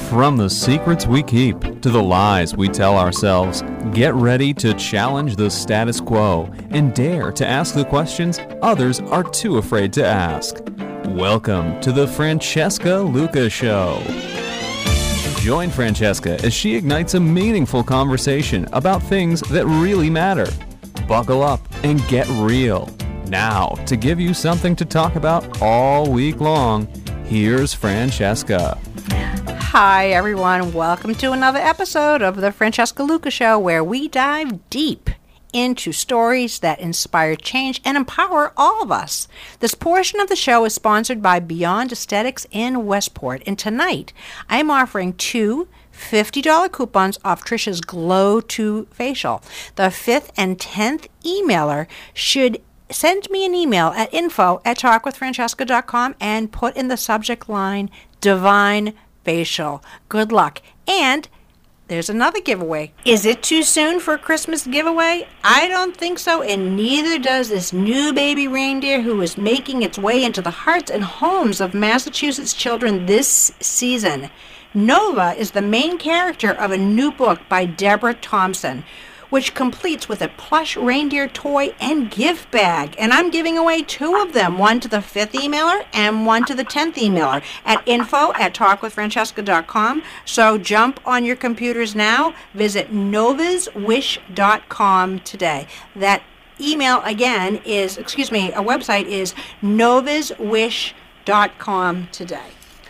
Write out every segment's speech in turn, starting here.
From the secrets we keep to the lies we tell ourselves, get ready to challenge the status quo and dare to ask the questions others are too afraid to ask. Welcome to the Francesca Luca Show. Join Francesca as she ignites a meaningful conversation about things that really matter. Buckle up and get real. Now, to give you something to talk about all week long, here's Francesca. Hi, everyone. Welcome to another episode of the Francesca Luca Show, where we dive deep into stories that inspire change and empower all of us. This portion of the show is sponsored by Beyond Aesthetics in Westport, and tonight I am offering two $50 coupons off Trisha's Glow 2 facial. The 5th and 10th emailer should send me an email at info@talkwithfrancesca.com and put in the subject line Divine Facial. Good luck. And there's another giveaway. Is it too soon for a Christmas giveaway? I don't think so, and neither does this new baby reindeer who is making its way into the hearts and homes of Massachusetts children this season. Nova is the main character of a new book by Deborah Thompson, which completes with a plush reindeer toy and gift bag. And I'm giving away two of them, one to the 5th emailer and one to the 10th emailer at info@talkwithfrancesca.com. So jump on your computers now. Visit novaswish.com today. That email again is, a website is novaswish.com today.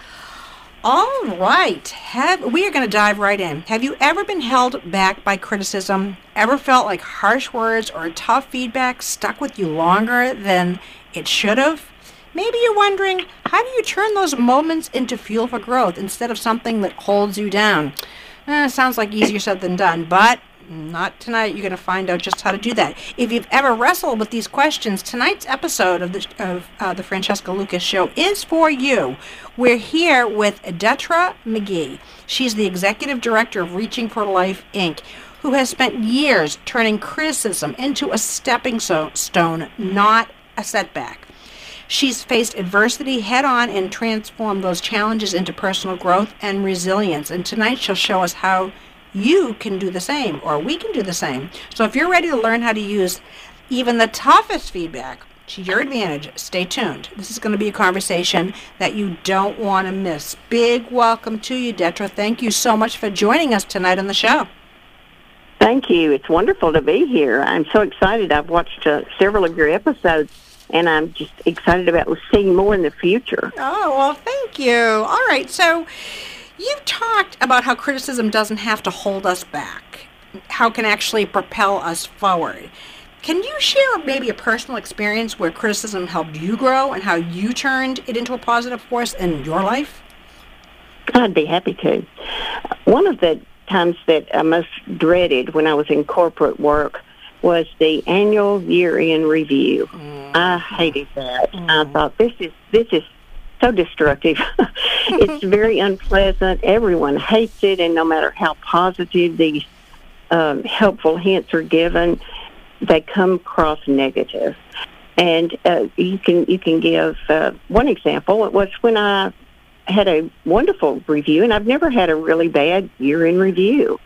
All right, we are going to dive right in. Have you ever been held back by criticism? Ever felt like harsh words or tough feedback stuck with you longer than it should have? Maybe you're wondering, how do you turn those moments into fuel for growth instead of something that holds you down? Sounds like easier said than done, but not tonight. You're going to find out just how to do that. If you've ever wrestled with these questions, tonight's episode of the Francesca Lucas Show is for you. We're here with Detra McGee. She's the executive director of Reaching for Life, Inc., who has spent years turning criticism into a stepping stone, not a setback. She's faced adversity head-on and transformed those challenges into personal growth and resilience. And tonight she'll show us how you can do the same, or we can do the same. So if you're ready to learn how to use even the toughest feedback to your advantage, stay tuned. This is going to be a conversation that you don't want to miss. Big welcome to you, Detra. Thank you so much for joining us tonight on the show. Thank you. It's wonderful to be here. I'm so excited. I've watched several of your episodes, and I'm just excited about seeing more in the future. Oh, well, thank you. All right, so you've talked about how criticism doesn't have to hold us back, how it can actually propel us forward. Can you share maybe a personal experience where criticism helped you grow and how you turned it into a positive force in your life? I'd be happy to. One of the times that I most dreaded when I was in corporate work was the annual year-end review. I hated that. I thought, this is so destructive. It's very unpleasant. Everyone hates it, and no matter how positive these helpful hints are given, they come across negative. And you can give one example. It was when I had a wonderful review, and I've never had a really bad year-end review.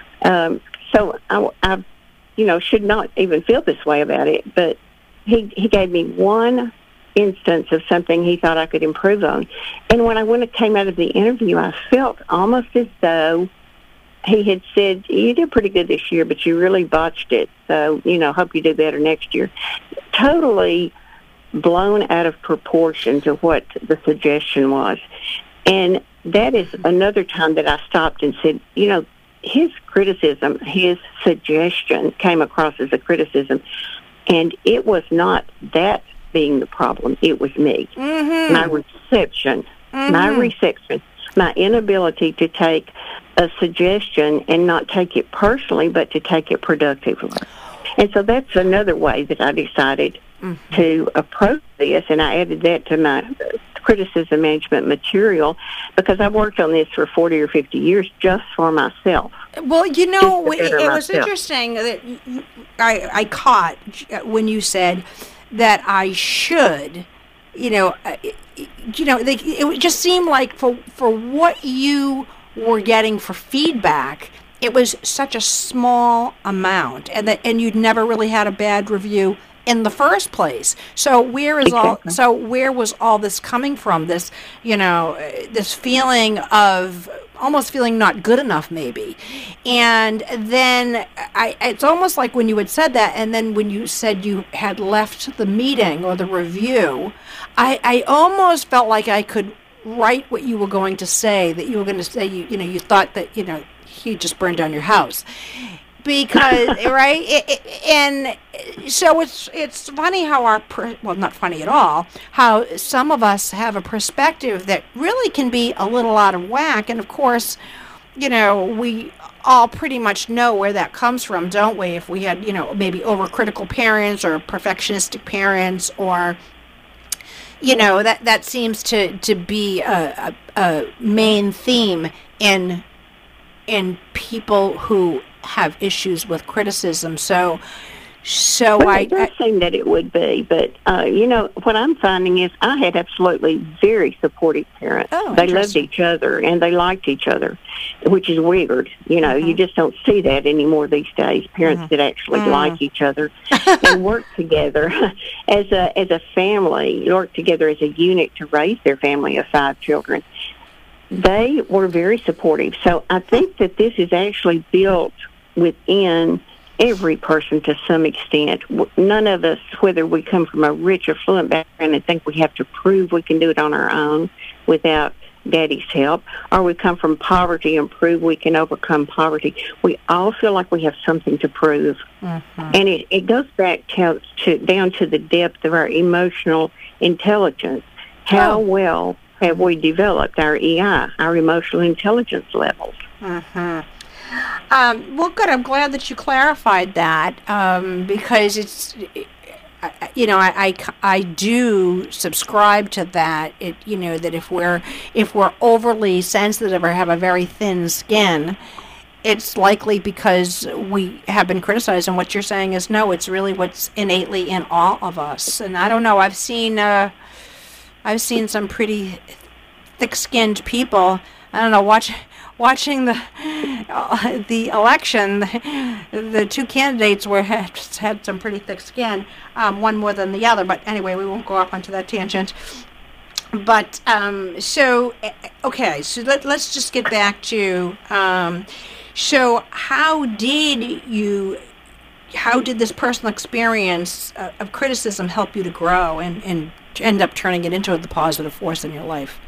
So I should not even feel this way about it. But he gave me one instance of something he thought I could improve on. And when I came out of the interview, I felt almost as though he had said, you did pretty good this year, but you really botched it. So, hope you do better next year. Totally blown out of proportion to what the suggestion was. And that is another time that I stopped and said, his criticism, his suggestion came across as a criticism. And it was not that being the problem. It was me. Mm-hmm. My reception, my inability to take a suggestion and not take it personally, but to take it productively. And so that's another way that I decided to approach this, and I added that to my criticism management material because I've worked on this for 40 or 50 years just for myself. Well, it was interesting that I caught when you said that I should, it just seemed like for what you were getting for feedback, it was such a small amount, and you'd never really had a bad review in the first place. So where is Exactly. where was all this coming from? This, this feeling of almost feeling not good enough, maybe. And then it's almost like when you had said that, and then when you said you had left the meeting or the review, I almost felt like I could write what you were going to say, that you were going to say, you thought that, he just burned down your house. Because, right? And so it's funny how not funny at all, how some of us have a perspective that really can be a little out of whack. And of course, we all pretty much know where that comes from, don't we? If we had, maybe overcritical parents or perfectionistic parents, or, that seems to be a main theme in people who have issues with criticism. So Well, it does seem that it would be, but what I'm finding is I had absolutely very supportive parents. Oh, they loved interesting. each other and they liked each other, which is weird. You just don't see that anymore these days. Parents that actually like each other and work together as a family, work together as a unit to raise their family of 5 children. They were very supportive. So I think that this is actually built within every person to some extent. None of us, whether we come from a rich, affluent background and think we have to prove we can do it on our own without Daddy's help, or we come from poverty and prove we can overcome poverty, we all feel like we have something to prove. And it goes back down to the depth of our emotional intelligence. How well have we developed our EI, our emotional intelligence levels? Well, good. I'm glad that you clarified that, because it's, I do subscribe to that. That if we're overly sensitive or have a very thin skin, it's likely because we have been criticized. And what you're saying is, no, it's really what's innately in all of us. And I don't know. I've seen some pretty thick-skinned people. I don't know. Watching the election, the 2 candidates had some pretty thick skin, one more than the other. But anyway, we won't go off onto that tangent. But so let's just get back to. So how did this personal experience of criticism help you to grow and end up turning it into the positive force in your life?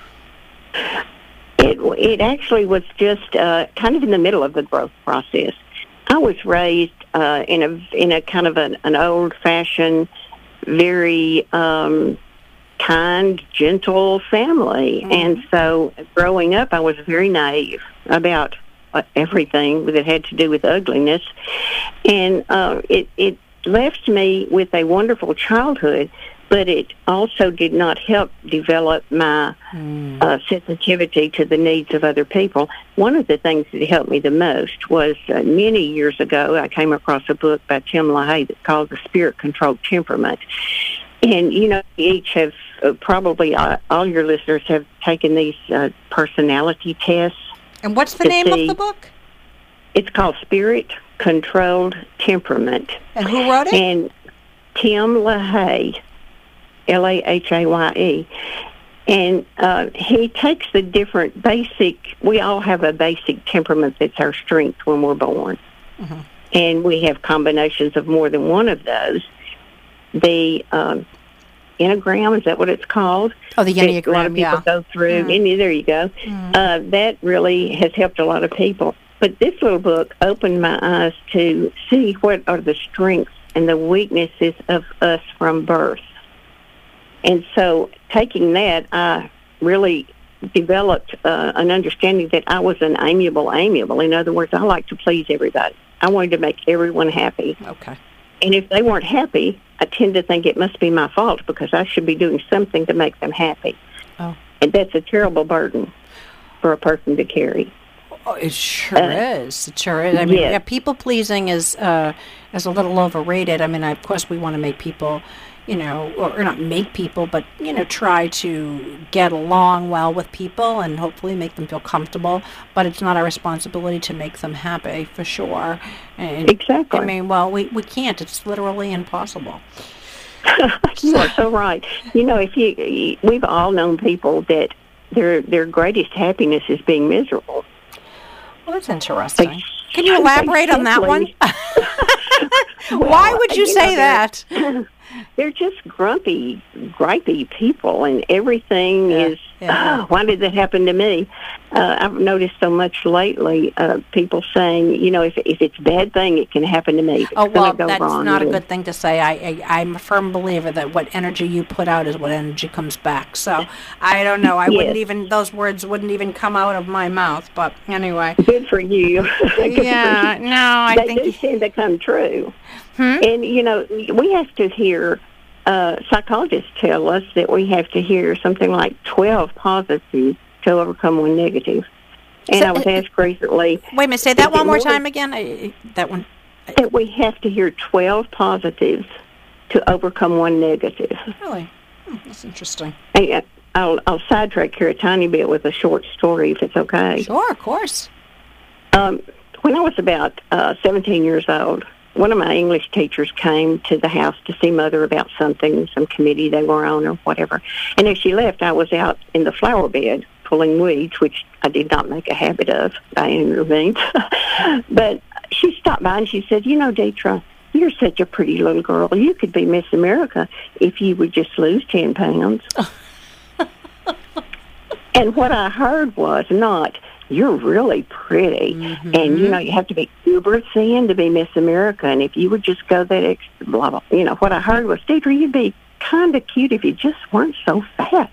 It actually was just kind of in the middle of the growth process. I was raised in a kind of an old-fashioned, very kind, gentle family. And so growing up, I was very naive about everything that had to do with ugliness. And it left me with a wonderful childhood, but it also did not help develop my sensitivity to the needs of other people. One of the things that helped me the most was many years ago, I came across a book by Tim LaHaye that's called The Spirit-Controlled Temperament. And, each have, probably all your listeners have taken these personality tests. And what's the name of the book? It's called Spirit-Controlled Temperament. And who wrote it? And Tim LaHaye. LaHaye, and he takes the different we all have a basic temperament that's our strength when we're born. And we have combinations of more than one of those. The Enneagram, is that what it's called? Oh, the Enneagram, a lot of people go through. And there you go. That really has helped a lot of people. But this little book opened my eyes to see what are the strengths and the weaknesses of us from birth. And so taking that, I really developed an understanding that I was an amiable. In other words, I like to please everybody. I wanted to make everyone happy. Okay. And if they weren't happy, I tend to think it must be my fault because I should be doing something to make them happy. Oh. And that's a terrible burden for a person to carry. Oh, it sure is. It sure is. I mean, people pleasing is a little overrated. I mean, of course, we want to make people, or not make people, but, try to get along well with people and hopefully make them feel comfortable. But it's not our responsibility to make them happy, for sure. And, Exactly. I mean, we can't. It's literally impossible. You are so right. We've all known people that their greatest happiness is being miserable. Well, that's interesting. Can you elaborate on that one? Why would you say that? They're just grumpy, gripey people, and everything is, oh, why did that happen to me? I've noticed so much lately, people saying, if it's a bad thing, it can happen to me. Oh, well, that's not a good thing to say. I'm a firm believer that what energy you put out is what energy comes back. So, I don't know. Those words wouldn't even come out of my mouth. But anyway. Good for you. Yeah, no, I think... They do tend to come true. Hmm? And, we have to hear, psychologists tell us that we have to hear something like 12 positives to overcome one negative. And I was asked recently... Wait a minute, say that one more time again. That one... That we have to hear 12 positives to overcome one negative. Really? That's interesting. And I'll sidetrack here a tiny bit with a short story, if it's okay. Sure, of course. When I was about 17 years old, one of my English teachers came to the house to see Mother about something, some committee they were on or whatever. And as she left, I was out in the flower bed pulling weeds, which I did not make a habit of by any means. But she stopped by and she said, Deetra, you're such a pretty little girl. You could be Miss America if you would just lose 10 pounds. And what I heard was not... You're really pretty, and, you have to be uber thin to be Miss America, and if you would just go that extra, blah, blah. What I heard was, Deidre, you'd be kind of cute if you just weren't so fat.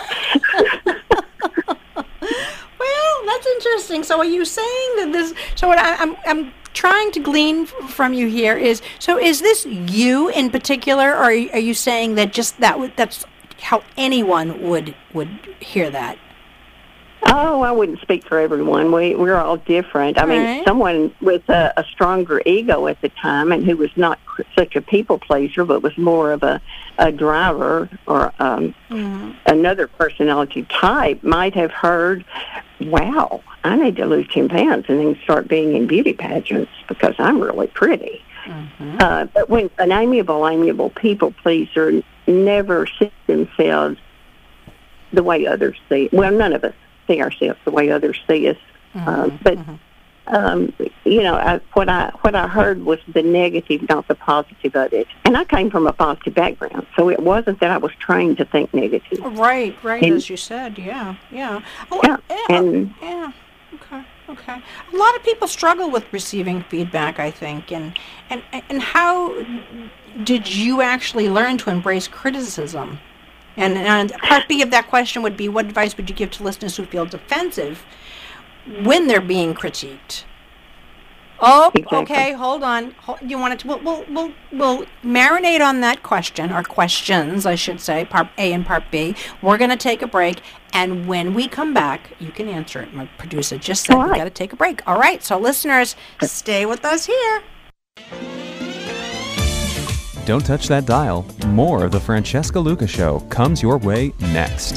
Well, that's interesting. So are you saying that this, so what I'm trying to glean from you here is this you in particular, or are you saying that just that's how anyone would hear that? Oh, I wouldn't speak for everyone. We're all different. I mean, someone with a stronger ego at the time and who was not such a people pleaser but was more of a driver or another personality type might have heard, wow, I need to lose 10 pounds and then start being in beauty pageants because I'm really pretty. But when an amiable people pleaser never see themselves the way others see, well, none of us see ourselves the way others see us. What I heard was the negative, not the positive of it. And I came from a positive background, so it wasn't that I was trained to think negative. Right, and, as you said, yeah. Okay. A lot of people struggle with receiving feedback, I think, and how did you actually learn to embrace criticism? And part B of that question would be, what advice would you give to listeners who feel defensive when they're being critiqued? Oh, exactly. Okay, hold on. You want to? We'll marinate on that question, or questions, I should say, part A and part B. We're going to take a break, and when we come back, you can answer it. My producer just said we got to take a break. All right, so listeners, stay with us here. Don't touch that dial. More of the Francesca Luca Show comes your way next.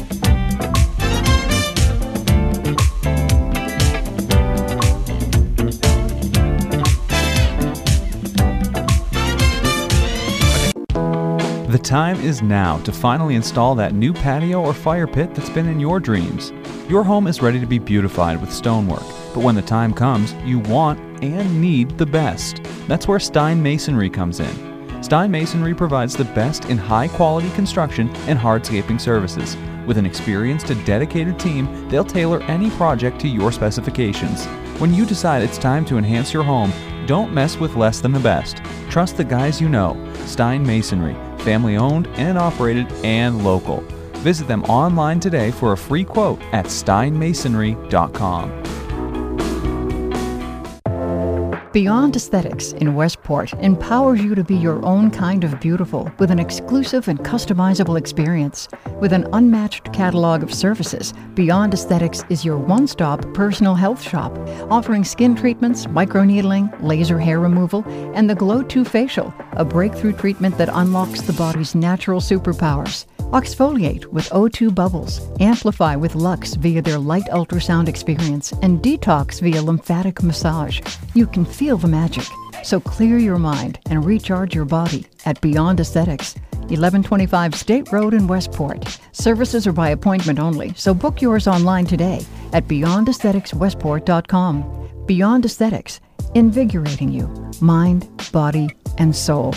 The time is now to finally install that new patio or fire pit that's been in your dreams. Your home is ready to be beautified with stonework, but when the time comes, you want and need the best. That's where Stein Masonry comes in. Stein Masonry provides the best in high-quality construction and hardscaping services. With an experienced and dedicated team, they'll tailor any project to your specifications. When you decide it's time to enhance your home, don't mess with less than the best. Trust the guys you know. Stein Masonry, family-owned and operated and local. Visit them online today for a free quote at steinmasonry.com. Beyond Aesthetics in Westport empowers you to be your own kind of beautiful with an exclusive and customizable experience. With an unmatched catalog of services, Beyond Aesthetics is your one-stop personal health shop, offering skin treatments, microneedling, laser hair removal, and the Glow 2 Facial, a breakthrough treatment that unlocks the body's natural superpowers. Exfoliate with O2 Bubbles, amplify with Lux via their light ultrasound experience, and detox via lymphatic massage. You can feel the magic. So clear your mind and recharge your body at Beyond Aesthetics, 1125 State Road in Westport. Services are by appointment only, so book yours online today at beyondaestheticswestport.com. Beyond Aesthetics, invigorating you, mind, body, and soul.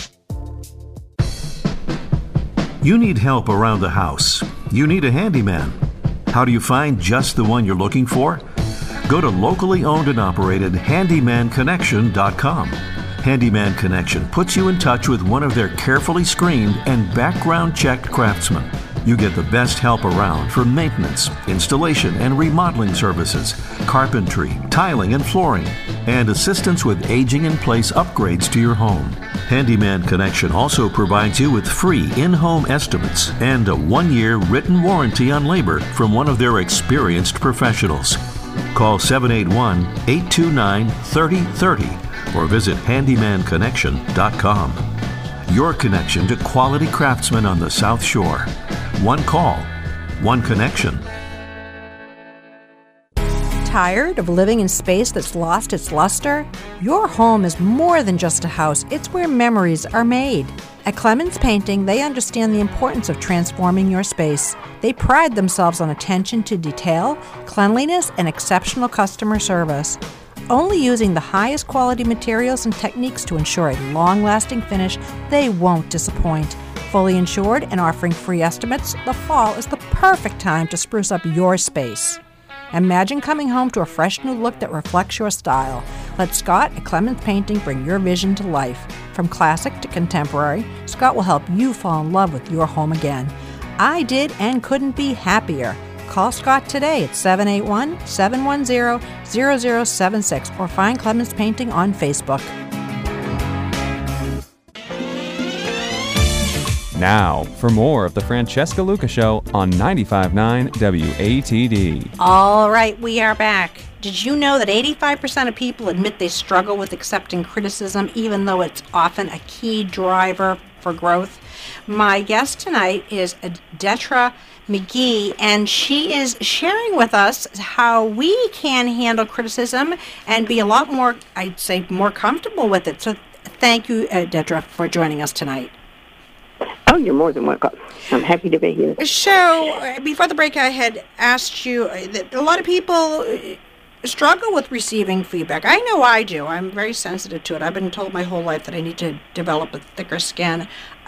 You need help around the house. You need a handyman. How do you find just the one you're looking for? Go to locally owned and operated handymanconnection.com. Handyman Connection puts you in touch with one of their carefully screened and background-checked craftsmen. You get the best help around for maintenance, installation and remodeling services, carpentry, tiling and flooring, and assistance with aging-in-place upgrades to your home. Handyman Connection also provides you with free in-home estimates and a 1-year written warranty on labor from one of their experienced professionals. Call 781-829-3030 or visit handymanconnection.com. Your connection to quality craftsmen on the South Shore. One call, one connection. Tired of living in space that's lost its luster? Your home is more than just a house. It's where memories are made. At Clemens Painting, they understand the importance of transforming your space. They pride themselves on attention to detail, cleanliness, and exceptional customer service. Only using the highest quality materials and techniques to ensure a long-lasting finish, they won't disappoint. Fully insured and offering free estimates, the fall is the perfect time to spruce up your space. Imagine coming home to a fresh new look that reflects your style. Let Scott at Clemens Painting bring your vision to life. From classic to contemporary, Scott will help you fall in love with your home again. I did and couldn't be happier. Call Scott today at 781-710-0076 or find Clemens Painting on Facebook. Now, for more of the Francesca Luca Show on 95.9 WATD. All right, we are back. Did you know that 85% of people admit they struggle with accepting criticism, even though it's often a key driver for growth? My guest tonight is Detra McGee, and she is sharing with us how we can handle criticism and be a lot more, I'd say, more comfortable with it. So thank you, Detra, for joining us tonight. Oh, you're more than welcome. I'm happy to be here. So, before the break, I had asked you that a lot of people struggle with receiving feedback. I know I do. I'm very sensitive to it. I've been told my whole life that I need to develop a thicker skin.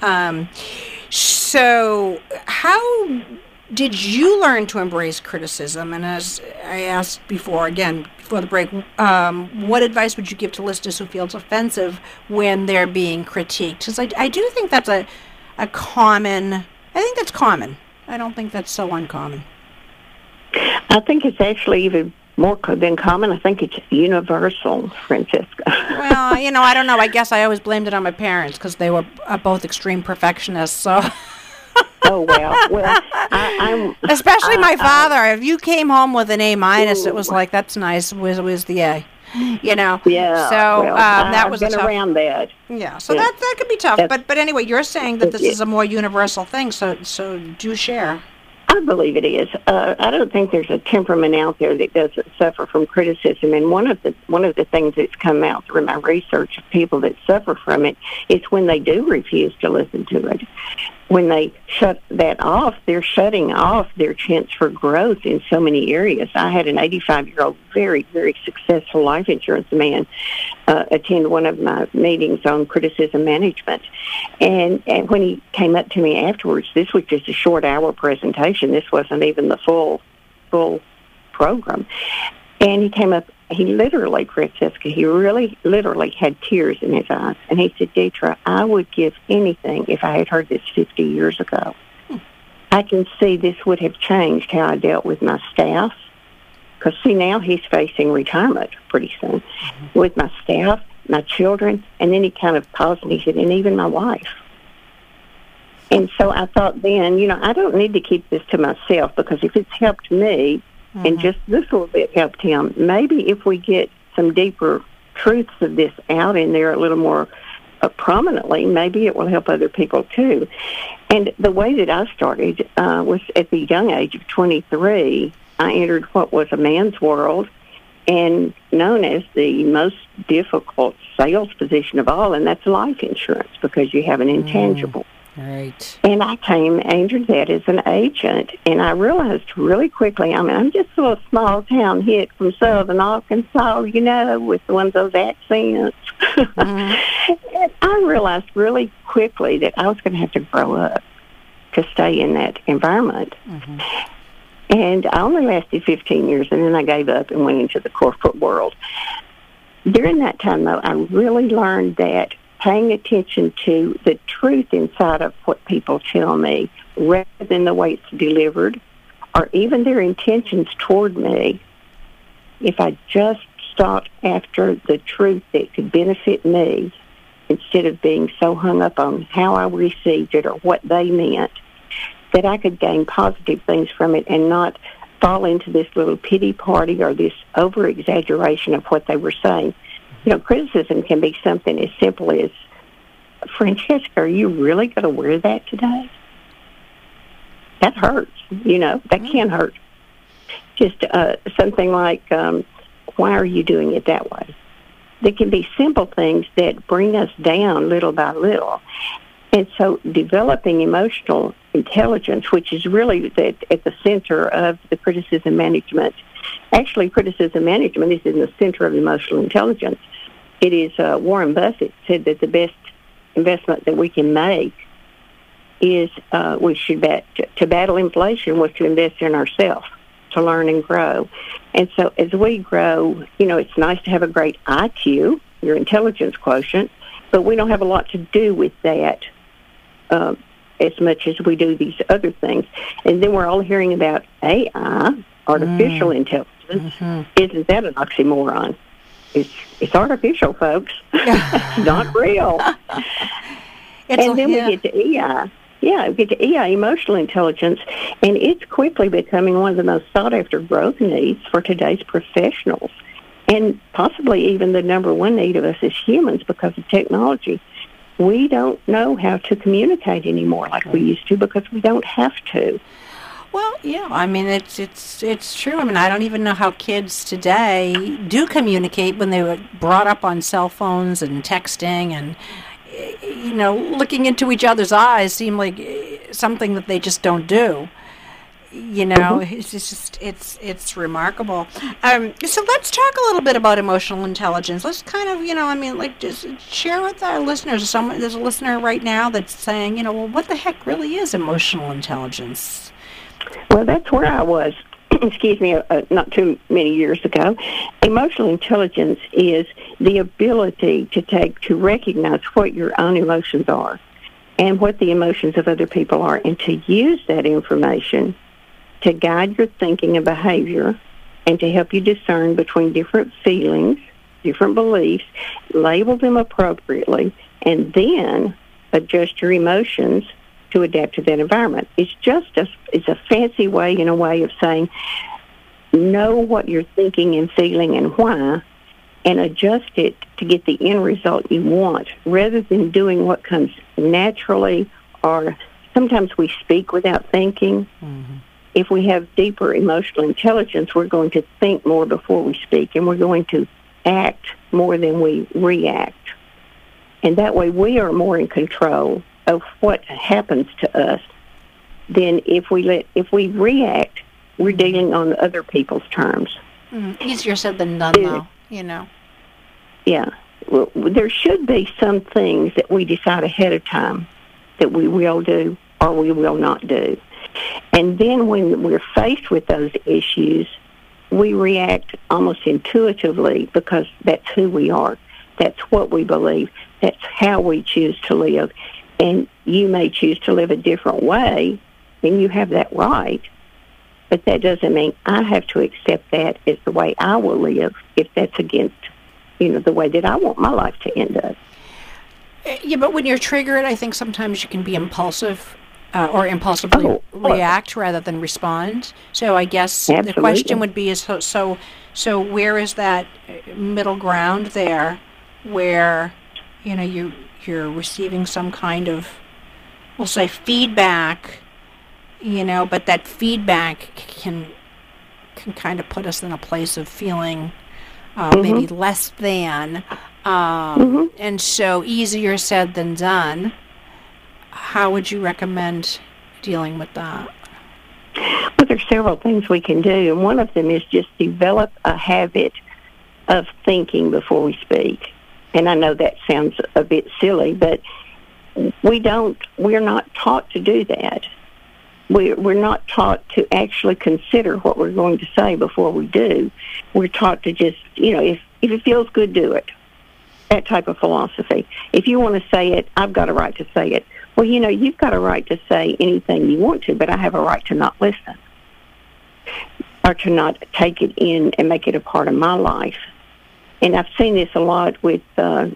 So, how did you learn to embrace criticism? And as I asked before, again, before the break, what advice would you give to listeners who feel it's offensive when they're being critiqued? Because I do think that's a common, I think that's common. I don't think that's so uncommon. I think it's actually even more than common. I think it's universal, Francesca. Well, I don't know. I guess I always blamed it on my parents because they were both extreme perfectionists, so... Oh, well, I'm... Especially my father. If you came home with an A-, it was like, that's nice. Where's the A? Yeah. So well, that was I've been around that. Yeah. So that could be tough. But anyway, you're saying that this is a more universal thing. So do share. I believe it is. I don't think there's a temperament out there that doesn't suffer from criticism. And one of the things that's come out through my research of people that suffer from it is when they do refuse to listen to it. When they shut that off, they're shutting off their chance for growth in so many areas. I had an 85-year-old, very, very successful life insurance man attend one of my meetings on criticism management. And when he came up to me afterwards, this was just a short hour presentation. This wasn't even the full program. And he came up, he literally, Francesca, he really literally had tears in his eyes. And he said, Detra, I would give anything if I had heard this 50 years ago. I can see this would have changed how I dealt with my staff. Because, see, now he's facing retirement pretty soon. With my staff my children, and then he kind of paused and he said, and even my wife. And so I thought then, I don't need to keep this to myself, because if it's helped me and just this little bit helped him, maybe if we get some deeper truths of this out in there a little more prominently, maybe it will help other people too. And the way that I started was at the young age of 23. I entered what was a man's world and known as the most difficult sales position of all, and that's life insurance, because you have an intangible. Right. And I entered that as an agent, and I realized really quickly, I'm just a little small town hit from southern Arkansas, with one of those accents. And I realized really quickly that I was going to have to grow up to stay in that environment. And I only lasted 15 years, and then I gave up and went into the corporate world. During that time, though, I really learned that paying attention to the truth inside of what people tell me rather than the way it's delivered or even their intentions toward me, if I just sought after the truth that could benefit me instead of being so hung up on how I received it or what they meant, that I could gain positive things from it and not fall into this little pity party or this over-exaggeration of what they were saying. Criticism can be something as simple as, Francesca, are you really going to wear that today? That hurts, that can hurt. Just something like, why are you doing it that way? There can be simple things that bring us down little by little. And so developing emotional intelligence, which is really at the center of the criticism management. Actually, criticism management is in the center of emotional intelligence. It is Warren Buffett said that the best investment that we can make is to battle inflation was to invest in ourselves, to learn and grow. And so as we grow, it's nice to have a great IQ, your intelligence quotient, but we don't have a lot to do with that as much as we do these other things. And then we're all hearing about AI, artificial intelligence. Isn't that an oxymoron? It's artificial, folks. It's not real. We get to EI. Yeah, we get to EI, emotional intelligence, and it's quickly becoming one of the most sought-after growth needs for today's professionals, and possibly even the number one need of us as humans because of technology. We don't know how to communicate anymore like we used to because we don't have to. Well, yeah, it's true. I don't even know how kids today do communicate when they were brought up on cell phones and texting and, looking into each other's eyes seem like something that they just don't do. It's remarkable. So let's talk a little bit about emotional intelligence. Let's kind of, just share with our listeners. There's a listener right now that's saying, what the heck really is emotional intelligence? Well, that's where I was, not too many years ago. Emotional intelligence is the ability to recognize what your own emotions are and what the emotions of other people are, and to use that information to guide your thinking and behavior and to help you discern between different feelings, different beliefs, label them appropriately, and then adjust your emotions to adapt to that environment. It's a fancy way, in a way of saying, know what you're thinking and feeling and why, and adjust it to get the end result you want, rather than doing what comes naturally, or sometimes we speak without thinking. If we have deeper emotional intelligence, we're going to think more before we speak, and we're going to act more than we react. And that way we are more in control of what happens to us than if we react, we're dealing on other people's terms. Easier said than done, though, Yeah. Well, there should be some things that we decide ahead of time that we will do or we will not do. And then when we're faced with those issues, we react almost intuitively because that's who we are. That's what we believe. That's how we choose to live. And you may choose to live a different way, and you have that right. But that doesn't mean I have to accept that as the way I will live if that's against, the way that I want my life to end up. Yeah, but when you're triggered, I think sometimes you can be impulsive or impulsively react rather than respond. So I guess Absolutely. The question would be, so where is that middle ground there where, you're receiving some kind of, we'll say, feedback, but that feedback can kind of put us in a place of feeling maybe less than, and so easier said than done. How would you recommend dealing with that? Well, there's several things we can do, and one of them is just develop a habit of thinking before we speak. And I know that sounds a bit silly, but we're not taught to do that. We're not taught to actually consider what we're going to say before we do. We're taught to just, if it feels good, do it. That type of philosophy. If you want to say it, I've got a right to say it. Well, you've got a right to say anything you want to, but I have a right to not listen or to not take it in and make it a part of my life. And I've seen this a lot with, one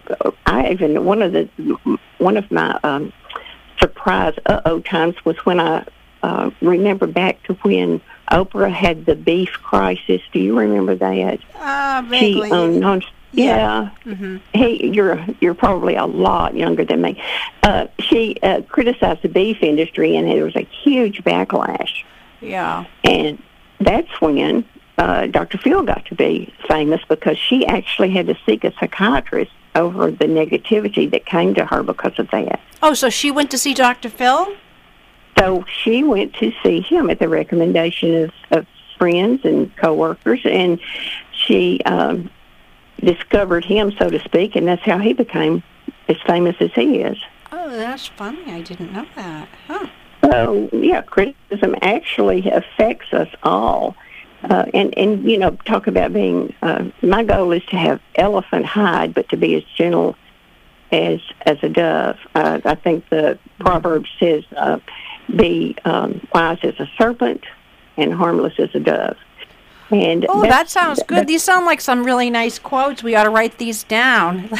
of my surprise times was when I remember back to when Oprah had the beef crisis. Do you remember that? Vaguely. Yeah. Mm-hmm. Hey, you're probably a lot younger than me. She criticized the beef industry, and there was a huge backlash. Yeah. And that's when Dr. Phil got to be famous, because she actually had to seek a psychiatrist over the negativity that came to her because of that. Oh, so she went to see Dr. Phil? So she went to see him at the recommendation of friends and coworkers, and she discovered him, so to speak, and that's how he became as famous as he is. Oh, that's funny. I didn't know that. Huh. So, yeah, criticism actually affects us all. And talk about being, my goal is to have elephant hide, but to be as gentle as a dove. I think the proverb says, be wise as a serpent and harmless as a dove. And that sounds good. These sound like some really nice quotes. We ought to write these down.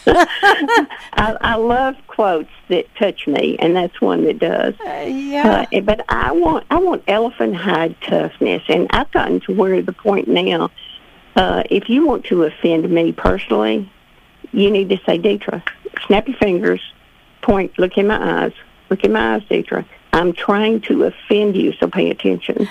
I love quotes that touch me, and that's one that does. Yeah. But I want elephant hide toughness, and I've gotten to where the point now, if you want to offend me personally, you need to say, Deetra, snap your fingers, point, look in my eyes, Deetra. I'm trying to offend you, so pay attention.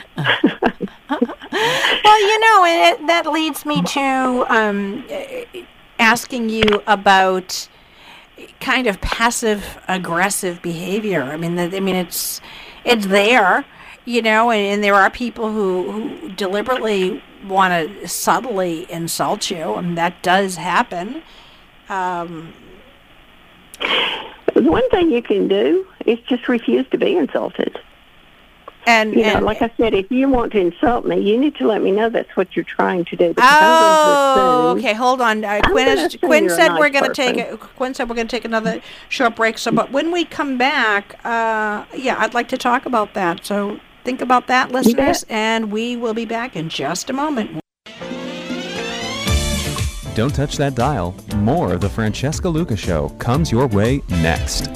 Well, that leads me to asking you about kind of passive-aggressive behavior. I mean, it's there, and there are people who deliberately want to subtly insult you, and that does happen. One thing you can do is just refuse to be insulted. And like I said, if you want to insult me, you need to let me know that's what you're trying to do. Okay, hold on. Quinn said we're going to take another short break. So, but when we come back, I'd like to talk about that. So think about that, listeners, and we will be back in just a moment. Don't touch that dial. More of the Francesca Luca Show comes your way next.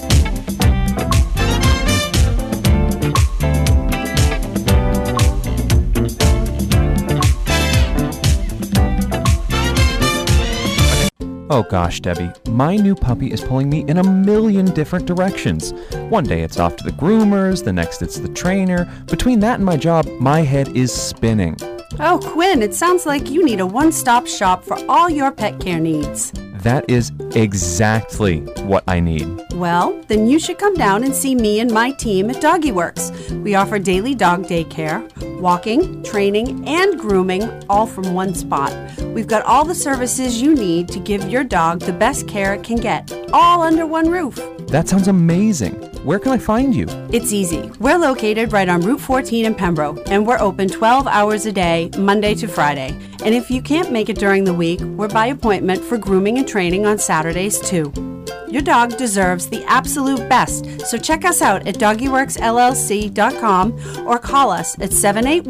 Oh gosh, Debbie, my new puppy is pulling me in a million different directions. One day it's off to the groomers, the next it's the trainer. Between that and my job, my head is spinning. Oh, Quinn, it sounds like you need a one-stop shop for all your pet care needs. That is exactly what I need. Well, then you should come down and see me and my team at Doggy Works. We offer daily dog daycare, walking, training, and grooming, all from one spot. We've got all the services you need to give your dog the best care it can get, all under one roof. That sounds amazing. Where can I find you? It's easy. We're located right on Route 14 in Pembroke, and we're open 12 hours a day, Monday to Friday. And if you can't make it during the week, we're by appointment for grooming and training on Saturdays, too. Your dog deserves the absolute best, so check us out at doggyworksllc.com or call us at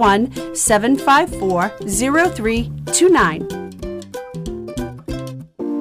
781-754-0329.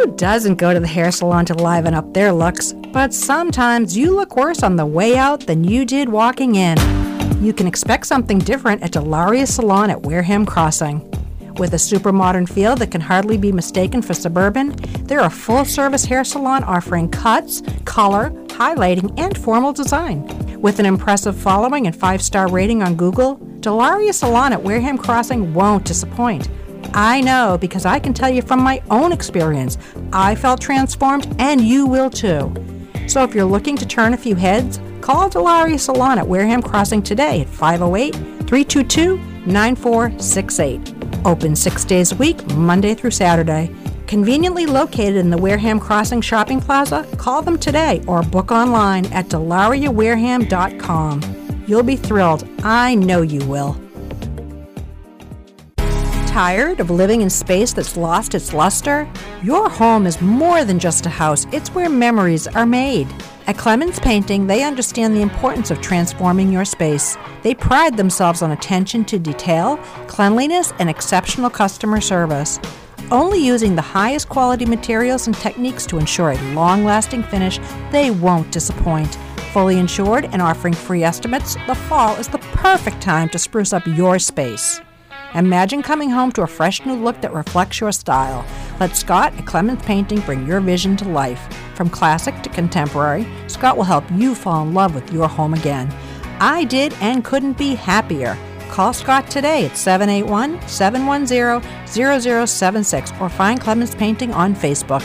Who doesn't go to the hair salon to liven up their looks? But sometimes you look worse on the way out than you did walking in. You can expect something different at Delaria Salon at Wareham Crossing. With a super modern feel that can hardly be mistaken for suburban, they're a full-service hair salon offering cuts, color, highlighting, and formal design. With an impressive following and 5-star rating on Google, Delaria Salon at Wareham Crossing won't disappoint. I know because I can tell you from my own experience, I felt transformed and you will too. So if you're looking to turn a few heads, call Delaria Salon at Wareham Crossing today at 508-322-9468. Open 6 days a week, Monday through Saturday. Conveniently located in the Wareham Crossing Shopping Plaza, call them today or book online at DelariaWareham.com. You'll be thrilled. I know you will. Tired of living in space that's lost its luster? Your home is more than just a house. It's where memories are made. At Clemens Painting, they understand the importance of transforming your space. They pride themselves on attention to detail, cleanliness, and exceptional customer service. Only using the highest quality materials and techniques to ensure a long-lasting finish, they won't disappoint. Fully insured and offering free estimates, the fall is the perfect time to spruce up your space. Imagine coming home to a fresh new look that reflects your style. Let Scott at Clemens Painting bring your vision to life. From classic to contemporary, Scott will help you fall in love with your home again. I did and couldn't be happier. Call Scott today at 781-710-0076 or find Clemens Painting on Facebook.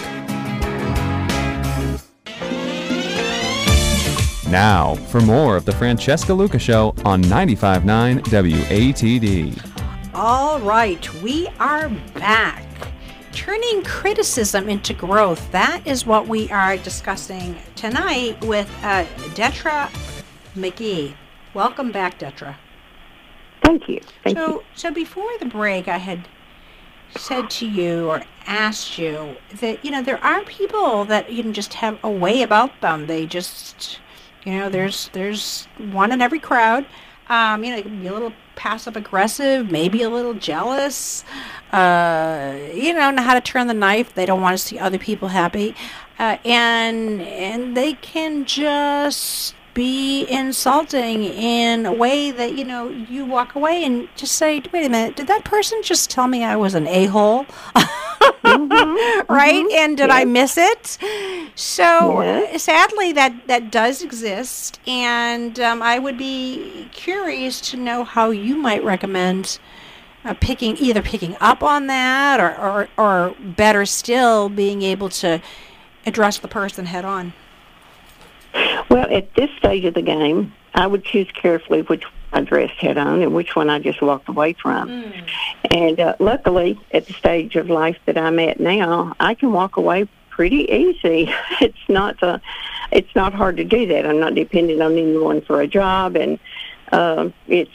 Now, for more of the Francesca Luca Show on 95.9 WATD. All right, we are back. Turning criticism into growth. That is what we are discussing tonight with Detra McGee. Welcome back, Detra. Thank you. Thank you. So before the break, I had said to you or asked you that, there are people that you can just have a way about them. They just, there's one in every crowd. They can be a little passive-aggressive, maybe a little jealous, know how to turn the knife. They don't want to see other people happy. And they can just be insulting in a way that, you walk away and just say, wait a minute, did that person just tell me I was an a-hole? Mm-hmm, right? Mm-hmm. And did I miss it? So sadly, that does exist. And I would be curious to know how you might recommend picking up on that or better still, being able to address the person head on. Well, at this stage of the game, I would choose carefully which I addressed head on and which one I just walked away from. And luckily, at the stage of life that I'm at now, I can walk away pretty easy. It's not hard to do that. I'm not dependent on anyone for a job, and I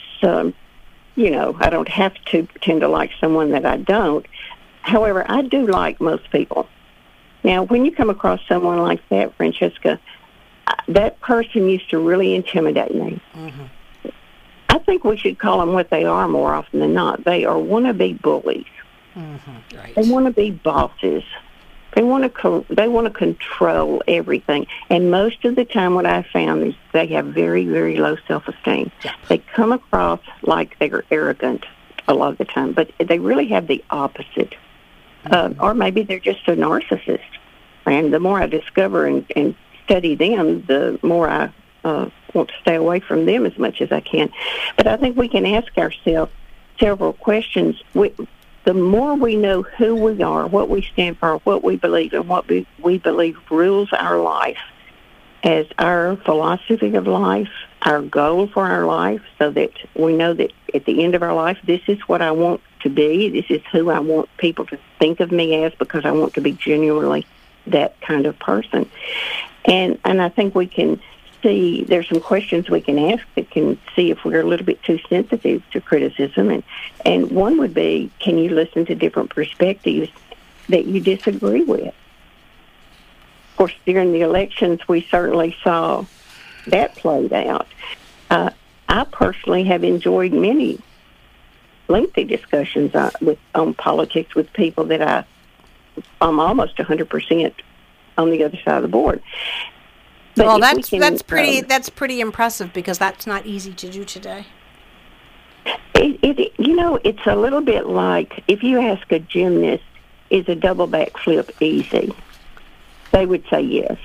don't have to pretend to like someone that I don't. However, I do like most people. Now, when you come across someone like that, Francesca, that person used to really intimidate me. Mm-hmm. I think we should call them what they are more often than not. They are wannabe bullies. Mm-hmm. Right. They want to be bosses. They want to control everything. And most of the time what I found is they have very, very low self-esteem. Yeah. They come across like they're arrogant a lot of the time, but they really have the opposite. Mm-hmm. Or maybe they're just a narcissist. And the more I discover and study them, the more I want to stay away from them as much as I can. But I think we can ask ourselves several questions. The more we know who we are, what we stand for, what we believe, and what we believe rules our life as our philosophy of life, our goal for our life, so that we know that at the end of our life, this is what I want to be. This is who I want people to think of me as, because I want to be genuinely that kind of person. And I think we can see there's some questions we can ask that can see if we're a little bit too sensitive to criticism. And one would be, can you listen to different perspectives that you disagree with? Of course, during the elections, we certainly saw that played out. I personally have enjoyed many lengthy discussions on politics with people that I I'm almost 100% on the other side of the board. But well, that's pretty impressive, because that's not easy to do today. It's a little bit like if you ask a gymnast, is a double backflip easy? They would say yes.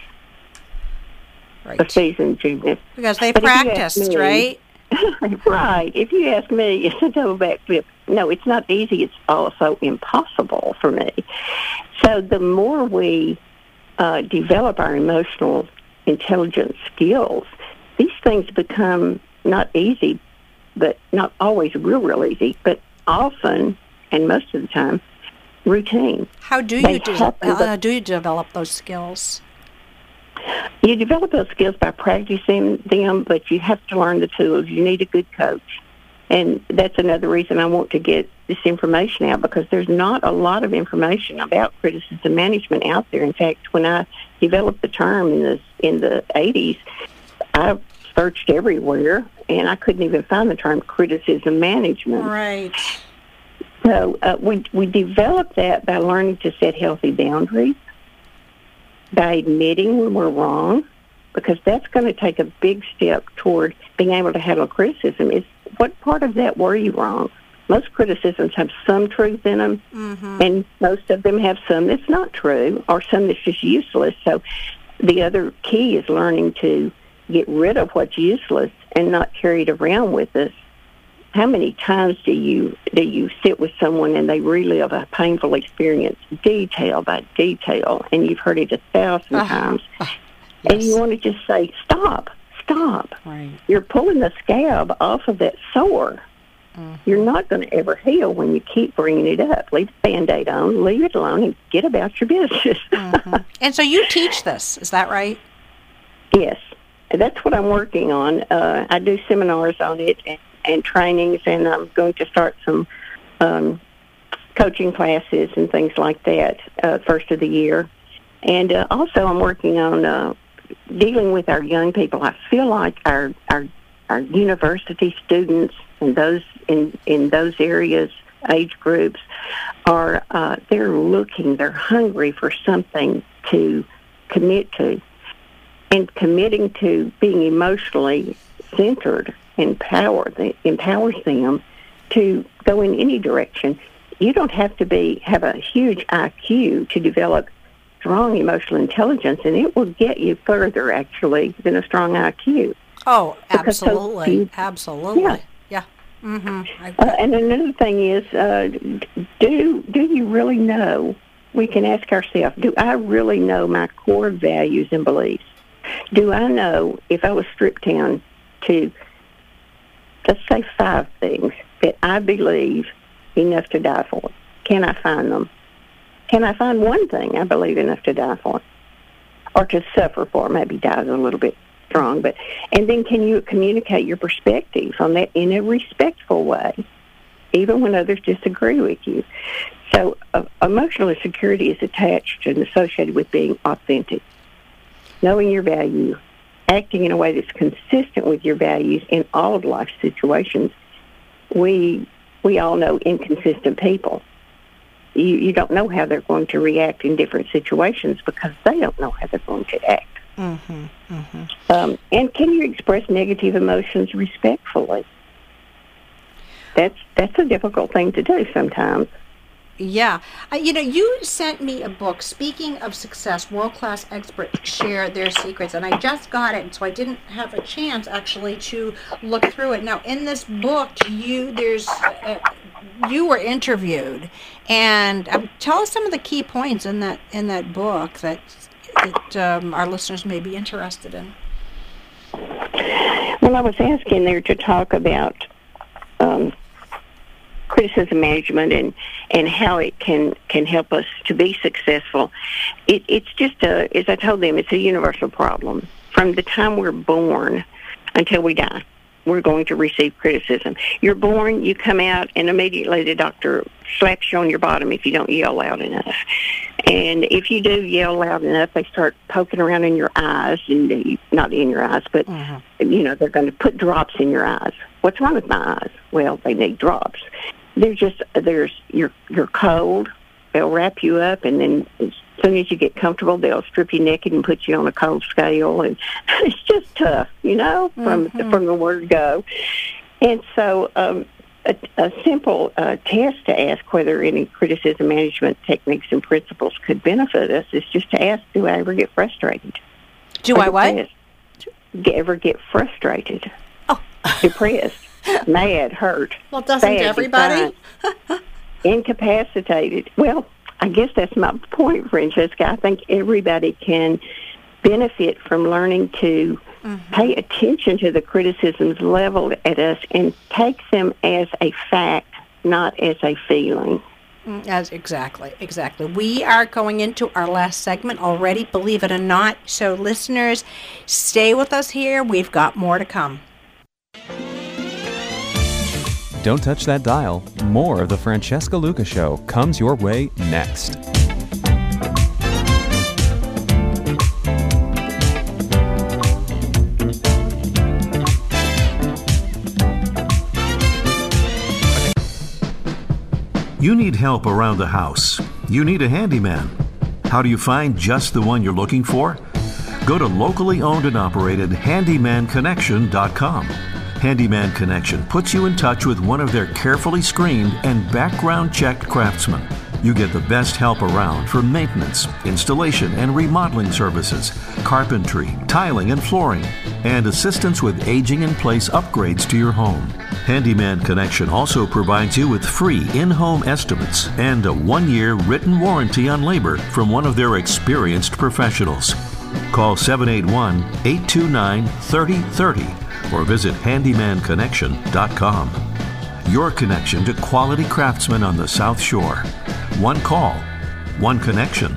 Right. A seasoned gymnast. Because they practiced, right? Right. If you ask me, it's a double backflip. No, it's not easy. It's also impossible for me. So the more we develop our emotional intelligence skills, these things become not easy, but not always real easy, but often, and most of the time, routine. How do you develop those skills? You develop those skills by practicing them, but you have to learn the tools. You need a good coach. And that's another reason I want to get this information out, because there's not a lot of information about criticism management out there. In fact, when I developed the term in the 80s, I searched everywhere, and I couldn't even find the term criticism management. Right. So we develop that by learning to set healthy boundaries, by admitting when we're wrong, because that's going to take a big step toward being able to handle criticism. Is what part of that were you wrong? Most criticisms have some truth in them, and most of them have some that's not true, or some that's just useless. So the other key is learning to get rid of what's useless and not carry it around with us. How many times do you sit with someone and they relive a painful experience, detail by detail, and you've heard it 1,000 times, yes. And you want to just say, stop. Right. You're pulling the scab off of that sore. You're not going to ever heal when you keep bringing it up. Leave the Band-Aid on, leave it alone, and get about your business. And so you teach this, is that right? Yes. That's what I'm working on. I do seminars on it and trainings, and I'm going to start some coaching classes and things like that first of the year. And also I'm working on dealing with our young people. I feel like our university students and those in those areas, age groups, are they're hungry for something to commit to. And committing to being emotionally centered empowers them to go in any direction. You don't have to have a huge IQ to develop strong emotional intelligence, and it will get you further, actually, than a strong IQ. Oh, absolutely. Absolutely. Yeah. And another thing is, do you really know? We can ask ourselves, do I really know my core values and beliefs? Do I know, if I was stripped down to, let's say, 5 things that I believe enough to die for, can I find them? Can I find one thing I believe enough to die for? Or to suffer for? Maybe die is a little bit strong. And then can you communicate your perspective on that in a respectful way, even when others disagree with you? So emotional security is attached and associated with being authentic, knowing your value, acting in a way that's consistent with your values in all of life's situations. We all know inconsistent people. You don't know how they're going to react in different situations because they don't know how they're going to act. And can you express negative emotions respectfully? That's a difficult thing to do sometimes. Yeah. You sent me a book, Speaking of Success, World-Class Experts Share Their Secrets, and I just got it, so I didn't have a chance, actually, to look through it. Now, in this book, you were interviewed, and tell us some of the key points in that book that our listeners may be interested in. Well, I was asking there to talk about criticism management and how it can help us to be successful. It's just as I told them, it's a universal problem. From the time we're born until we die, we're going to receive criticism. You're born, you come out, and immediately the doctor slaps you on your bottom if you don't yell loud enough. And if you do yell loud enough, they start poking around in your eyes, and not in your eyes, but they're going to put drops in your eyes. What's wrong with my eyes? Well, they need drops. You're cold, they'll wrap you up, and then as soon as you get comfortable, they'll strip you naked and put you on a cold scale, and it's just tough, from the word go. And so a simple test to ask whether any criticism management techniques and principles could benefit us is just to ask, do I ever get frustrated? Do I what? Ever get frustrated? Oh. Depressed, mad, hurt. Well, doesn't everybody? Incapacitated. Well, I guess that's my point, Francesca. I think everybody can benefit from learning to pay attention to the criticisms leveled at us and take them as a fact, not as a feeling. Exactly. We are going into our last segment already, believe it or not. So listeners, stay with us here. We've got more to come. Don't touch that dial. More of the Francesca Luca Show comes your way next. You need help around the house. You need a handyman. How do you find just the one you're looking for? Go to locally owned and operated handymanconnection.com. Handyman Connection puts you in touch with one of their carefully screened and background-checked craftsmen. You get the best help around for maintenance, installation and remodeling services, carpentry, tiling and flooring, and assistance with aging-in-place upgrades to your home. Handyman Connection also provides you with free in-home estimates and a 1-year written warranty on labor from one of their experienced professionals. Call 781-829-3030 or visit handymanconnection.com. Your connection to quality craftsmen on the South Shore. One call, one connection.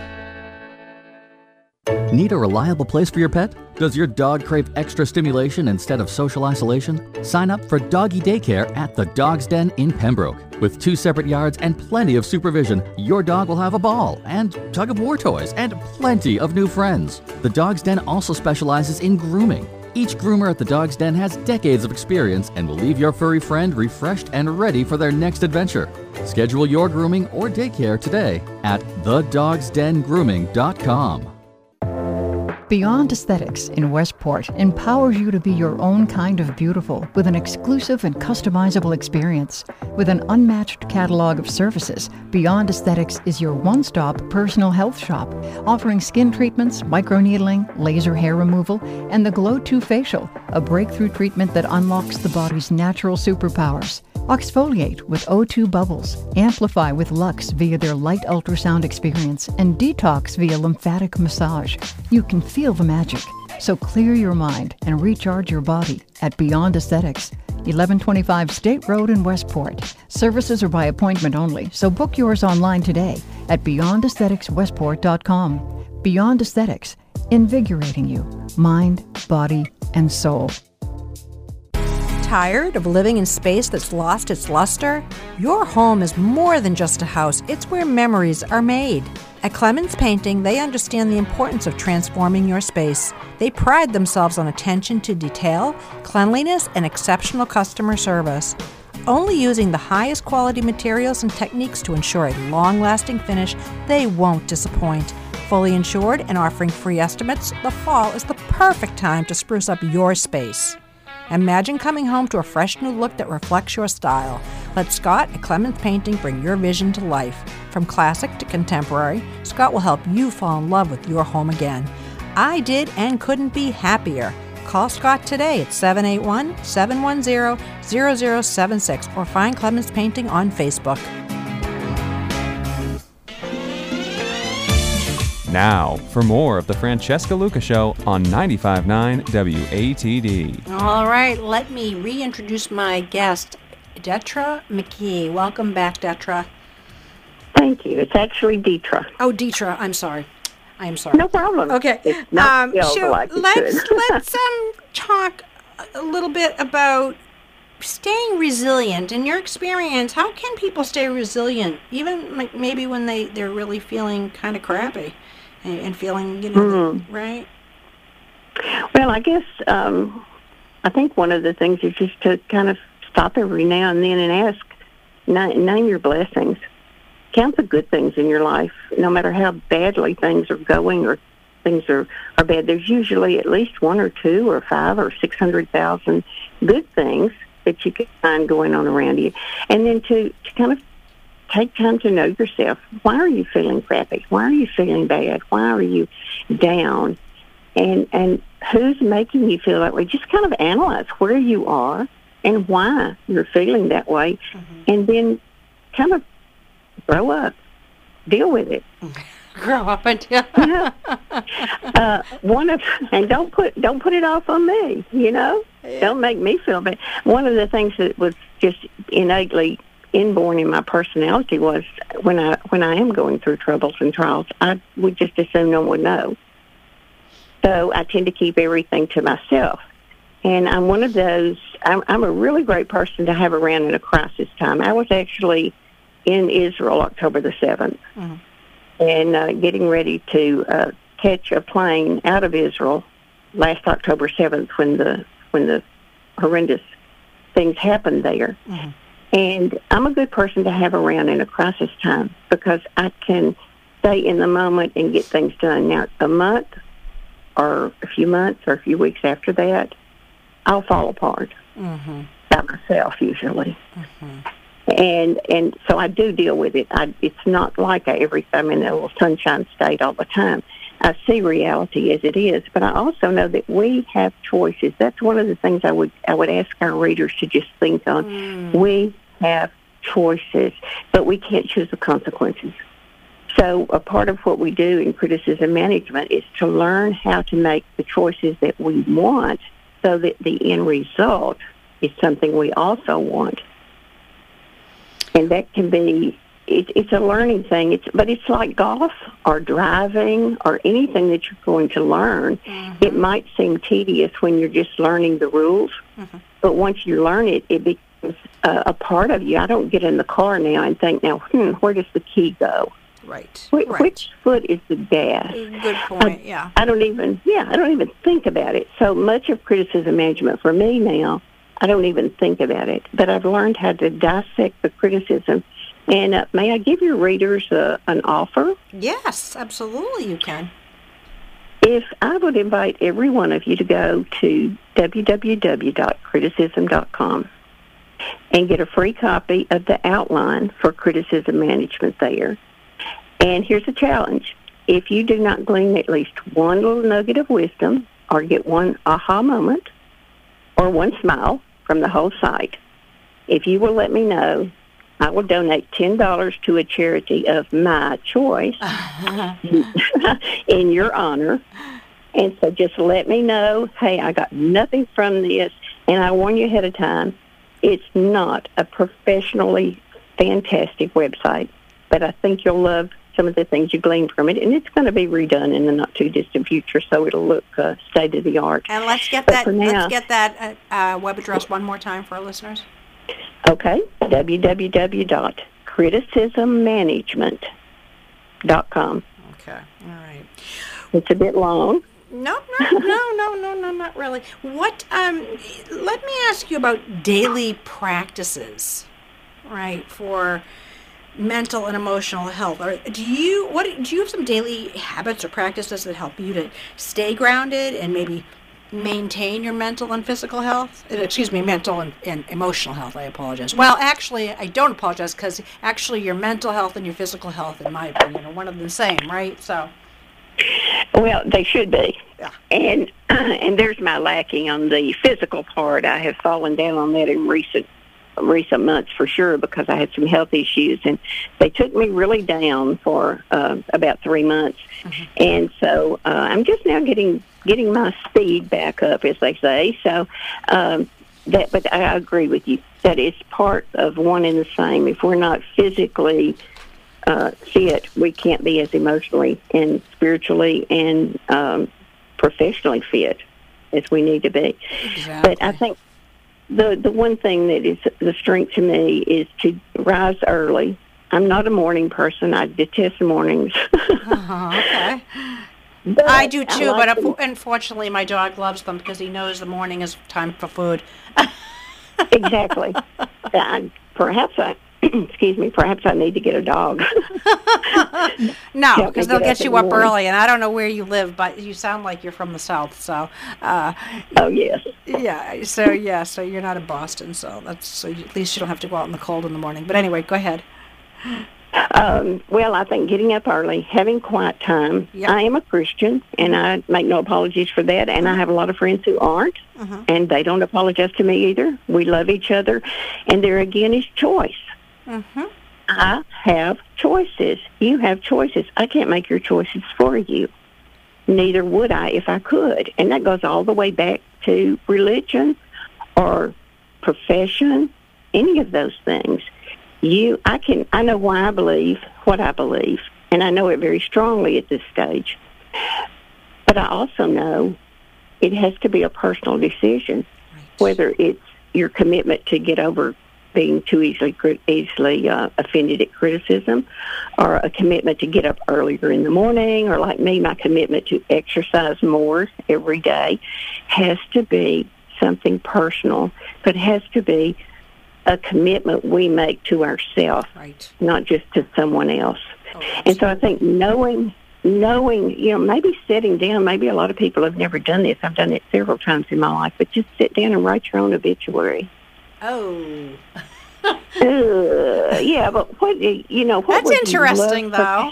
Need a reliable place for your pet? Does your dog crave extra stimulation instead of social isolation? Sign up for doggy daycare at the Dog's Den in Pembroke. With 2 separate yards and plenty of supervision, your dog will have a ball and tug-of-war toys and plenty of new friends. The Dog's Den also specializes in grooming. Each groomer at the Dog's Den has decades of experience and will leave your furry friend refreshed and ready for their next adventure. Schedule your grooming or daycare today at thedogsdengrooming.com. Beyond Aesthetics in Westport empowers you to be your own kind of beautiful with an exclusive and customizable experience. With an unmatched catalog of services, Beyond Aesthetics is your one-stop personal health shop, offering skin treatments, microneedling, laser hair removal, and the Glow 2 Facial, a breakthrough treatment that unlocks the body's natural superpowers. Exfoliate with O2 Bubbles, amplify with Lux via their light ultrasound experience, and detox via lymphatic massage. You can feel the magic, so clear your mind and recharge your body at Beyond Aesthetics, 1125 State Road in Westport. Services are by appointment only, so book yours online today at beyondaestheticswestport.com. Beyond Aesthetics, invigorating you, mind, body, and soul. Tired of living in space that's lost its luster? Your home is more than just a house. It's where memories are made. At Clemens Painting, they understand the importance of transforming your space. They pride themselves on attention to detail, cleanliness, and exceptional customer service. Only using the highest quality materials and techniques to ensure a long-lasting finish, they won't disappoint. Fully insured and offering free estimates, the fall is the perfect time to spruce up your space. Imagine coming home to a fresh new look that reflects your style. Let Scott at Clemens Painting bring your vision to life. From classic to contemporary, Scott will help you fall in love with your home again. I did and couldn't be happier. Call Scott today at 781-710-0076 or find Clemens Painting on Facebook. Now, for more of the Francesca Luca Show on 95.9 WATD. All right, let me reintroduce my guest, Detra McKee. Welcome back, Detra. Thank you. It's actually Detra. Oh, Detra. I'm sorry. No problem. Okay. It's not So like let's talk a little bit about staying resilient. In your experience, how can people stay resilient, even maybe when they're really feeling kind of crappy and feeling, right? Well, I guess I think one of the things is just to kind of stop every now and then and ask, name your blessings. count the good things in your life. No matter how badly things are going or things are bad, there's usually at least 1 or 2 or 5 or 600,000 good things that you can find going on around you. And then to kind of take time to know yourself. Why are you feeling crappy? Why are you feeling bad? Why are you down? And who's making you feel that way? Just kind of analyze where you are and why you're feeling that way, and then kind of grow up, deal with it. Grow up and deal. And don't put it off on me. Yeah. Don't make me feel bad. One of the things that was just innately inborn in my personality was when I am going through troubles and trials, I would just assume no one would know. So I tend to keep everything to myself. And I'm one of those, I'm a really great person to have around in a crisis time. I was actually in Israel October the 7th and getting ready to catch a plane out of Israel last October 7th when the horrendous things happened there. And I'm a good person to have around in a crisis time because I can stay in the moment and get things done. Now, a month or a few months or a few weeks after that, I'll fall apart by myself usually. And so I do deal with it. It's not like I'm in a little sunshine state all the time. I see reality as it is, but I also know that we have choices. That's one of the things I would ask our readers to just think on. We have choices, but we can't choose the consequences. So a part of what we do in criticism management is to learn how to make the choices that we want so that the end result is something we also want. And that can be, it's a learning thing, but it's like golf or driving or anything that you're going to learn. It might seem tedious when you're just learning the rules, but once you learn it, it becomes a part of you. I don't get in the car now and think, where does the key go? Right. Which foot is the gas? Good point. I don't even think about it. So much of criticism management for me now, I don't even think about it. But I've learned how to dissect the criticism. And may I give your readers an offer? Yes, absolutely, you can. If I would invite every one of you to go to www.criticism.com and get a free copy of the outline for criticism management there. And here's a challenge. If you do not glean at least one little nugget of wisdom or get one aha moment or one smile from the whole site, if you will let me know, I will donate $10 to a charity of my choice in your honor. And so just let me know, hey, I got nothing from this, and I warn you ahead of time, it's not a professionally fantastic website, but I think you'll love some of the things you glean from it, and it's going to be redone in the not-too-distant future, so it'll look state-of-the-art. And let's get that web address one more time for our listeners. Okay, www.criticismmanagement.com. Okay, all right. It's a bit long. No, not really. What? Let me ask you about daily practices, right, for mental and emotional health. Do you have some daily habits or practices that help you to stay grounded and maybe maintain your mental and physical health? Mental and emotional health, I apologize. Well, actually, I don't apologize because actually your mental health and your physical health, in my opinion, are one of the same, right? So. Well, they should be. Yeah. And there's my lacking on the physical part. I have fallen down on that in recent months for sure because I had some health issues, and they took me really down for about 3 months. And so I'm just now getting my speed back up, as they say. So but I agree with you that it's part of one and the same. If we're not physically fit, we can't be as emotionally and spiritually and professionally fit as we need to be. Exactly. But I think the one thing that is the strength to me is to rise early. I'm not a morning person. I detest mornings. Okay. But I do too, like but unfortunately my dog loves them because he knows the morning is time for food. Exactly. Perhaps excuse me, perhaps I need to get a dog. No, because they'll get you up morning. early, and I don't know where you live, but you sound like you're from the South, so. Oh, yes. Yeah, so you're not in Boston, so at least you don't have to go out in the cold in the morning. But anyway, go ahead. Well, I think getting up early, having quiet time. Yep. I am a Christian, and I make no apologies for that, and I have a lot of friends who aren't, and they don't apologize to me either. We love each other, and there again is choice. I have choices. You have choices. I can't make your choices for you. Neither would I if I could. And that goes all the way back to religion or profession, any of those things. I know why I believe what I believe, and I know it very strongly at this stage. But I also know it has to be a personal decision, whether it's your commitment to get over being too easily offended at criticism, or a commitment to get up earlier in the morning, or like me, my commitment to exercise more every day has to be something personal, but has to be a commitment we make to ourselves, not just to someone else. And so I think knowing, maybe sitting down, maybe a lot of people have never done this. I've done it several times in my life, but just sit down and write your own obituary. Oh. Yeah, but what that's interesting, though.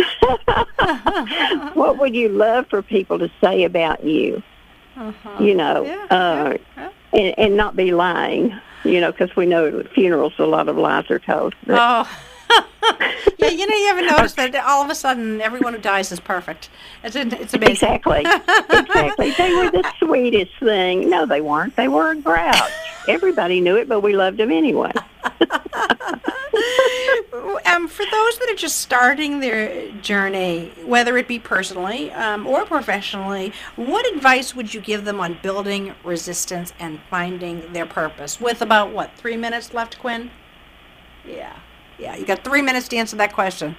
What would you love for people to say about you? And not be lying, because we know at funerals a lot of lies are told. Oh. Yeah, you ever notice that all of a sudden everyone who dies is perfect? It's amazing. Exactly. They were the sweetest thing. No, they weren't. They were a grouch. Everybody knew it, but we loved them anyway. For those that are just starting their journey, whether it be personally or professionally, what advice would you give them on building resistance and finding their purpose? With about, 3 minutes left, Quinn? Yeah, you got 3 minutes to answer that question.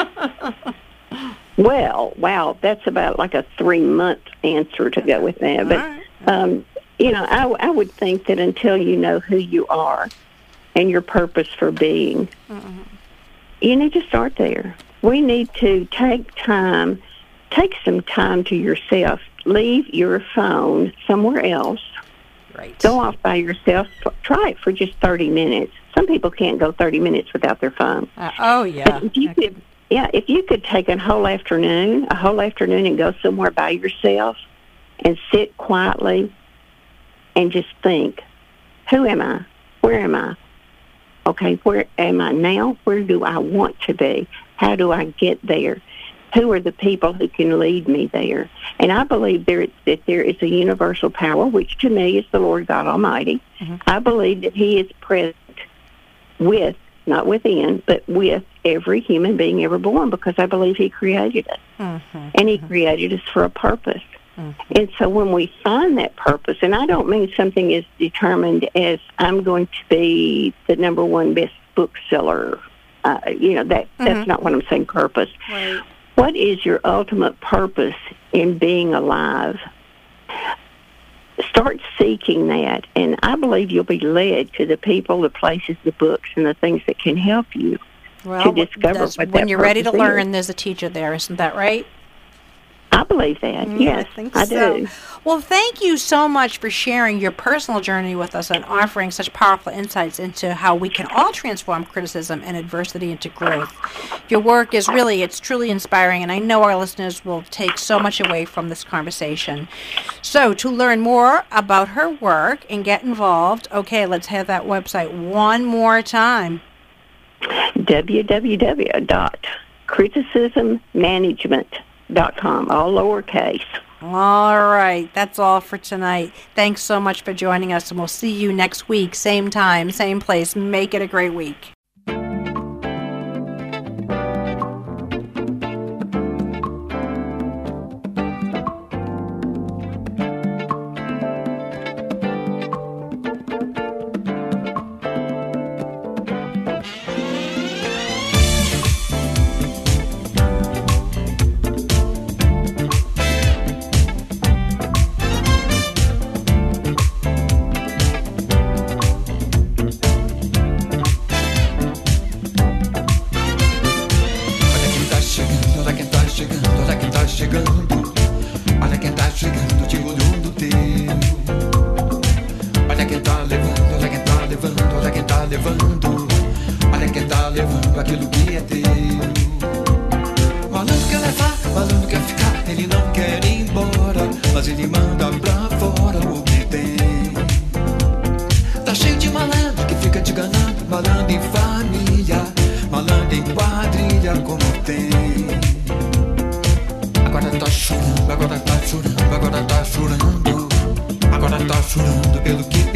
Well, wow, that's about like a 3-month answer to go with that. But, I would think that until you know who you are and your purpose for being, you need to start there. We need to take some time to yourself. Leave your phone somewhere else. Right. Go off by yourself. Try it for just 30 minutes. Some people can't go 30 minutes without their phone. Yeah. But if you could take a whole afternoon and go somewhere by yourself and sit quietly and just think, who am I? Where am I? Okay, where am I now? Where do I want to be? How do I get there? Who are the people who can lead me there? And I believe that there is a universal power, which to me is the Lord God Almighty. I believe that He is present with, not within, but with every human being ever born, because I believe He created us. And He created us for a purpose. And so when we find that purpose, and I don't mean something as determined as I'm going to be the number one best bookseller, that's not what I'm saying, purpose. Right. What is your ultimate purpose in being alive? Start seeking that, and I believe you'll be led to the people, the places, the books, and the things that can help you to discover what that when you're ready to purpose learn, is. there's a teacher there, isn't that right? I believe that, yes, I think I so. do. Well, thank you so much for sharing your personal journey with us and offering such powerful insights into how we can all transform criticism and adversity into growth. Your work is it's truly inspiring, and I know our listeners will take so much away from this conversation. So, to learn more about her work and get involved, let's have that website one more time. www.criticismmanagement.com, all lowercase. All right, that's all for tonight. Thanks so much for joining us, and we'll see you next week, same time, same place. Make it a great week.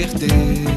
perdeu.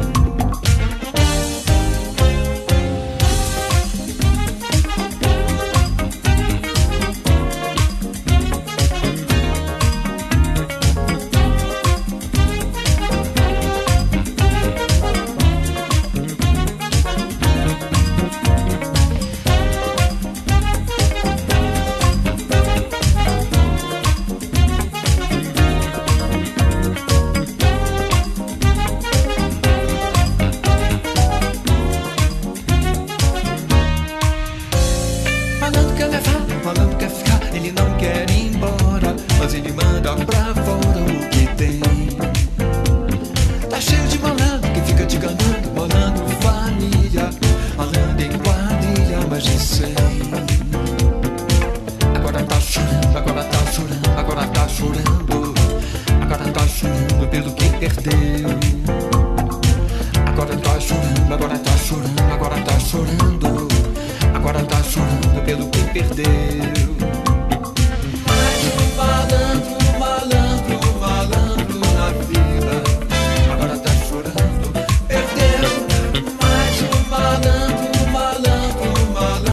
Pelo que perdeu. Agora tá chorando, agora tá chorando, agora tá chorando. Agora tá chorando pelo que perdeu.